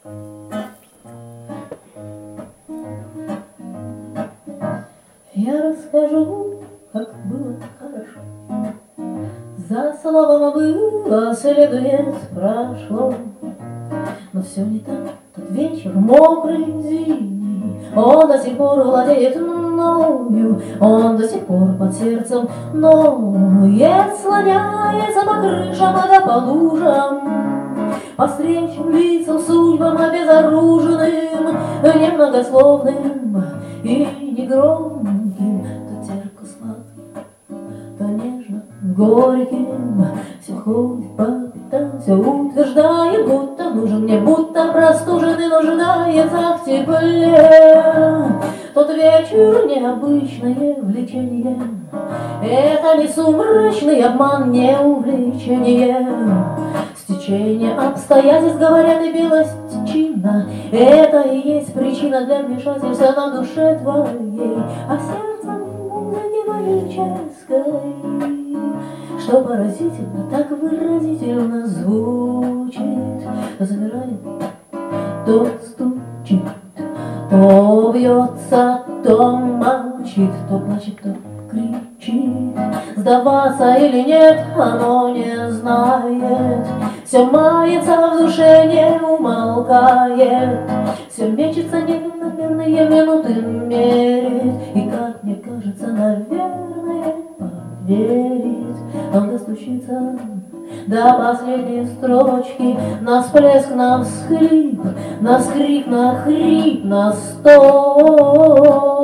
Я расскажу, как было хорошо. За словом было, следует, прошло. Но все не так, тот вечер мокрый, зимний, он до сих пор владеет мною, он до сих пор под сердцем ноет, слоняется по крышам да по лужам, по встречным лицам, судьбам обезоруженным, немногословным и негромким, то терпко сладким, то нежно горьким, все ходит по пятам, все утверждает, будто нужен мне, будто простужен и нуждается в тепле. Тот вечер необычное влечение, это не сумрачный обман, не увлечение. Стечение обстоятельств, говорят, и белостичина, это и есть причина для вмешательства на душе твоей, а сердцем музыки магической, что поразительно, так выразительно звучит, то замирает, то стучит, то бьется, то молчит, то плачет, то кричит. Сдаваться или нет, оно не знает. Все мается в душе, не умолкает. Все мечется, неверные минуты мерит. И, как мне кажется, наверное, поверит. Он достучится до последней строчки, на всплеск, на всхлип, на скрип, на хрип, на стон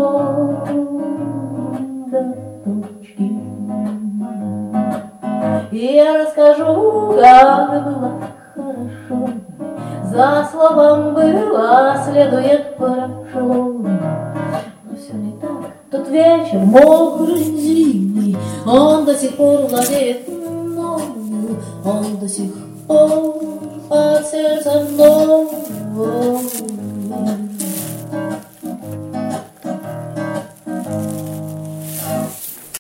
до точки. И я расскажу, как было хорошо. За словом было, следует, прошло. Но все не так. Тот вечер мокрый, зимний, он до сих пор владеет мною, он до сих пор под сердцем мною.